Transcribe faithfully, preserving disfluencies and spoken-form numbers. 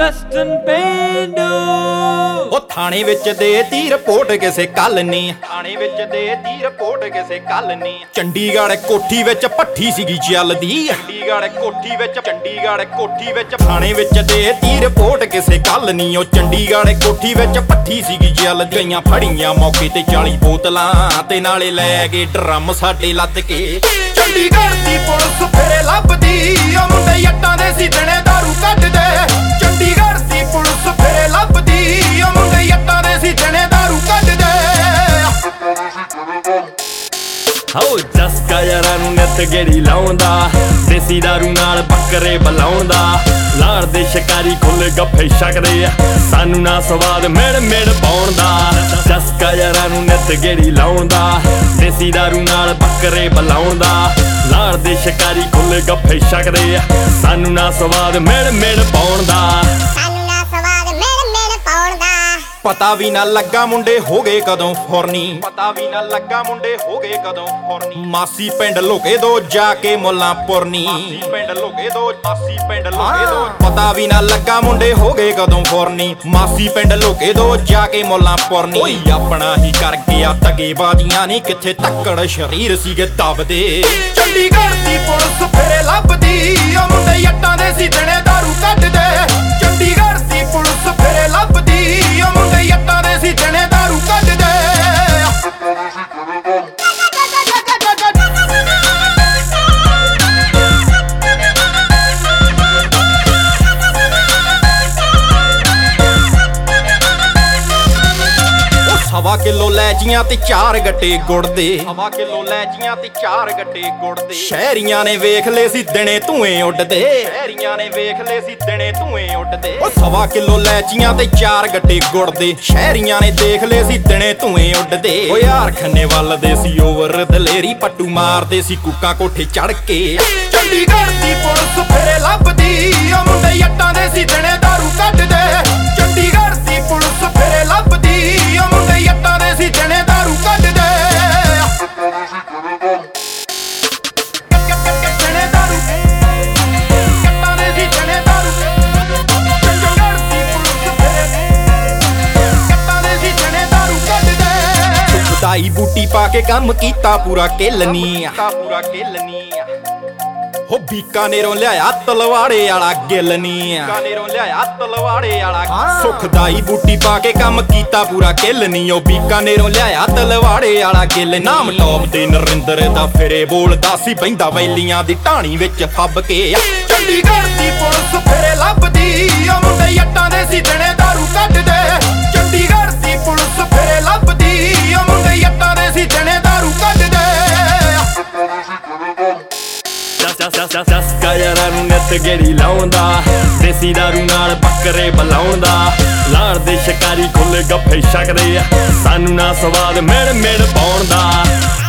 Western ਪੇਂਡੂ। ਉਹ ਥਾਣੇ ਵਿੱਚ ਦੇ ਤੀ ਰਿਪੋਰਟ ਕਿਸੇ ਕੱਲ ਨੀ, ਥਾਣੇ ਵਿੱਚ ਦੇ ਤੀ ਰਿਪੋਰਟ ਕਿਸੇ ਕੱਲ ਨੀ। ਚੰਡੀਗੜ੍ਹ ਕੋਠੀ ਵਿੱਚ ਭੱਠੀ ਸੀਗੀ ਚੱਲਦੀ, ਚੰਡੀਗੜ੍ਹ ਕੋਠੀ ਵਿੱਚ ਚੰਡੀਗੜ੍ਹ ਕੋਠੀ ਵਿੱਚ ਥਾਣੇ ਵਿੱਚ ਦੇ ਤੀ ਰਿਪੋਰਟ ਕਿਸੇ ਕੱਲ ਨੀ। ਉਹ ਚੰਡੀਗੜ੍ਹ ਕੋਠੀ ਵਿੱਚ ਭੱਠੀ ਸੀਗੀ ਚੱਲਦੀ। ਗਈਆਂ ਫੜੀਆਂ ਮੌਕੇ ਤੇ ਚਾਲੀ ਬੋਤਲਾਂ ਤੇ ਨਾਲੇ ਲੈ ਗਏ ਡਰਮ ਸਾਡੇ ਲੱਦ ਕੇ। ਚੰਡੀਗੜ੍ਹ ਦੀ ਪੁਲਿਸ ਫਿਰੇ ਲੱਭਦੀ, ਉਹ ਮੁੰਡੇ ਜੱਟਾਂ ਦੇ ਸੀ ਦਿਨੇ ਦਾਰੂ ਕੱਢਦੇ। ਚੰਡੀਗੜ੍ਹ ਦੀ ਪੁਲਿਸ ਫਿਰੇ ਲੱਭਦੀ, ਉਹ ਮੁੰਡੇ ਜੱਟਾਂ ਦੇ ਸੀ ਦਿਨੇ ਦਾਰੂ ਕੱਢਦੇ। ਹੋ ਜਸਕਾ ਯਾਰਾਂ ਨੂੰ ਨਿੱਤ ਗੇੜੀ ਲਾਉਂਦਾ, ਦੇਸੀ ਦਾਰੂ ਨਾਲ ਬੱਕਰੇ ਬਲਾਉਂਦਾ। ਲਾੜ ਦੇ ਸ਼ਿਕਾਰੀ ਖੁੱਲੇ ਗੱਫੇ ਛਕਦੇ ਆ, ਸਾਨੂੰ ਨਾ ਸਵਾਦ ਮਿੜ ਮਿੜ ਪਾਉਣ ਦਾ। ਜਸਕਾ ਯਾਰਾਂ ਨੂੰ ਨਿੱਤ ਗੇੜੀ ਲਾਉਂਦਾ, ਦੇਸੀ ਦਾਰੂ ਨਾਲ ਬੱਕਰੇ ਬਲਾਉਂਦਾ। ਲਾੜ ਦੇ ਸ਼ਿਕਾਰੀ ਖੁੱਲੇ ਗੱਫੇ ਛਕਦੇ ਆ, ਸਾਨੂੰ ਨਾ ਸਵਾਦ ਮਿੜ ਮਿੜ ਪਾਉਣ ਦਾ। ਪਤਾ ਵੀ ਨਾ ਲੱਗਾ ਮੁੰਡੇ ਹੋ ਗਏ ਕਦੋਂ ਫੁਰਨੀ, ਪਤਾ ਵੀ ਨਾ ਲੱਗਾ ਮੁੰਡੇ ਹੋ ਗਏ ਕਦੋਂ ਫੁਰਨੀ। ਮਾਸੀ ਪਿੰਡ ਲੁਕੇ ਦੋ ਜਾ ਕੇ ਮੁੱਲਾਂਪੁਰ ਨੀ, ਮਾਸੀ ਪਿੰਡ ਲੁਕੇ ਦੋ, ਮਾਸੀ ਪਿੰਡ ਲੁਕੇ ਦੋ। ਪਤਾ ਵੀ ਨਾ ਲੱਗਾ ਮੁੰਡੇ ਹੋ ਗਏ ਕਦੋਂ ਫੁਰਨੀ, ਮਾਸੀ ਪਿੰਡ ਲੁਕੇ ਦੋ ਜਾ ਕੇ ਮੁੱਲਾਂਪੁਰ ਨੀ। ਓਏ ਆਪਣਾ ਹੀ ਕਰ ਗਿਆ ਤਗੇ ਬਾਜੀਆਂ ਨੀ, ਕਿੱਥੇ ਤੱਕੜ ਸ਼ਰੀਰ ਸੀਗੇ ਦਬਦੇ। ਚੰਡੀਗੜ੍ਹ ਦੀ ਪੁਲਿਸ ਫਿਰੇ ਲੱਭਦੀ, ਉਹ ਮੁੰਡੇ ਜੱਟਾਂ ਦੇ ਸੀ ਦਿਨੇ ਦਾਰੂ ਕੱਢਦੇ। ਚੰਡੀਗੜ੍ਹ ਦੀ ਪੁਲਿਸ ਫਿਰੇ ਲੱਭਦੀ, ਉਹ ਮੁੰਡੇ ਜੱਟਾਂ ਦੇ ਸੀ ਦਿਨੇ ਦਾਰੂ ਕੱਢਦੇ। ਸਵਾ ਕਿਲੋ ਲੈਚੀਆਂ ਤੇ ਚਾਰ ਗੱਟੇ ਗੁੜ ਦੇ, ਸਵਾ ਕਿਲੋ ਲੈਚੀਆਂ ਤੇ ਚਾਰ ਗੱਟੇ ਗੁੜ ਦੇ। ਸ਼ਹਿਰੀਆਂ ਨੇ ਵੇਖ ਲਏ ਸੀ ਦਿਨੇ ਧੂਏ ਉੱਡਦੇ, ਸ਼ਹਿਰੀਆਂ ਨੇ ਵੇਖ ਲਏ ਸੀ ਦਿਨੇ ਧੂਏ ਉੱਡਦੇ। ਉਹ ਸਵਾ ਕਿਲੋ ਲੈਚੀਆਂ ਤੇ ਚਾਰ ਗੱਟੇ ਗੁੜ ਦੇ, ਸ਼ਹਿਰੀਆਂ ਨੇ ਦੇਖ ਲਏ ਸੀ ਦਿਨੇ ਧੂਏ ਉੱਡਦੇ। ਓ ਯਾਰ ਖੰਨੇ ਵੱਲ ਦੇ ਸੀ ਓਵਰ ਦਲੇਰੀ, ਪੱਟੂ ਮਾਰਦੇ ਸੀ ਕੁੱਕਾ ਕੋਠੇ ਚੜ ਕੇ। ਚੰਡੀਗੜ੍ਹ ਦੀ ਪੁਲਿਸ ਫਿਰੇ ਲੱਭਦੀ, ਉਹ ਮੁੰਡੇ ਜੱਟਾਂ ਦੇ ਸੀ ਦਿਨੇ ਦਾਰੂ ਕੱਢਦੇ। ਚੰਡੀਗੜ੍ਹ ਦੀ ਪੁਲਿਸ ਫਿਰੇ ਲੱਭਦੀ, ਉਹ ਮੁੰਡੇ ਜੱਟਾਂ ਦੇ ਸੀ ਦਿਨੇ ਦਾਰੂ ਕੱਢਦੇ। ਦਿਨੇ ਦਾਰੂ ਜੱਟਾਂ ਦੇ ਸੀ ਦਿਨੇ ਦਾਰੂ। ਚੰਡੀਗੜ੍ਹ ਦੀ ਪੁਲਿਸ ਫਿਰੇ ਜੱਟਾਂ ਦੇ ਸੀ ਦਿਨੇ ਦਾਰੂ ਕੱਢਦੇ। ਸੁਖਦਾਈ ਬੂਟੀ ਪਾ ਕੇ ਕੰਮ ਕੀਤਾ ਪੂਰਾ ਕਿਲਨੀ, ਪੂਰਾ ਕਿਲਨੀ। ਹੋ ਬੀਕਾਨੇਰੋਂ ਲਿਆਇਆ ਤਲਵਾੜੇ ਵਾਲਾ ਗਿੱਲ ਨੀ, ਬੀਕਾਨੇਰੋਂ ਲਿਆਇਆ ਤਲਵਾੜੇ ਵਾਲਾ। ਸੁਖਦਾਈ ਬੂਟੀ ਪਾ ਕੇ ਕੰਮ ਕੀਤਾ ਪੂਰਾ ਕਿੱਲ ਨੀ, ਉਹ ਬੀਕਾਨੇਰੋਂ ਲਿਆਇਆ ਤਲਵਾੜੇ ਵਾਲਾ ਗਿੱਲ। ਨਾਮ ਟੌਪ ਤੇ ਨਰਿੰਦਰ ਦਾ ਫਿਰੇ ਬੋਲਦਾ ਸੀ, ਬਹਿੰਦਾ ਵੈਲੀਆਂ ਦੀ ਢਾਣੀ ਵਿੱਚ ਫੱਬ ਕੇ। ਚੰਡੀਗੜ੍ਹ ਦੀ ਪੁਲਿਸ ਫਿਰੇ ਲੱਭਦੀ, ਉਹ ਮੁੰਡੇ ਜੱਟਾਂ ਦੇ ਸੀ ਦਿਨੇ ਦਾਰੂ ਕੱਢਦੇ। ਚੰਡੀਗੜ੍ਹ ਦੀ ਪੁਲਿਸ ਫਿਰੇ ਲੱਭਦੀ, ਉਹ ਮੁੰਡੇ ਜੱਟਾਂ ਦੇ ਸੀ ਦਿਨੇ ਦਾਰੂ ਕੱਢਦੇ। ਜਸਕਾ ਯਾਰਾਂ ਨੂੰ ਨਿੱਤ ਗੇੜੀ ਲਾਉਂਦਾ, ਦੇਸੀ ਦਾਰੂ ਨਾਲ ਬੱਕਰੇ ਬਲਾਉਂਦਾ। ਲਾੜ ਦੇ ਸ਼ਿਕਾਰੀ ਖੁੱਲੇ ਗੱਫੇ ਛਕਦੇ ਆ, ਸਾਨੂੰ ਨਾ ਸਵਾਦ ਮਿੜ ਮਿੜ ਪਾਉਣ ਦਾ।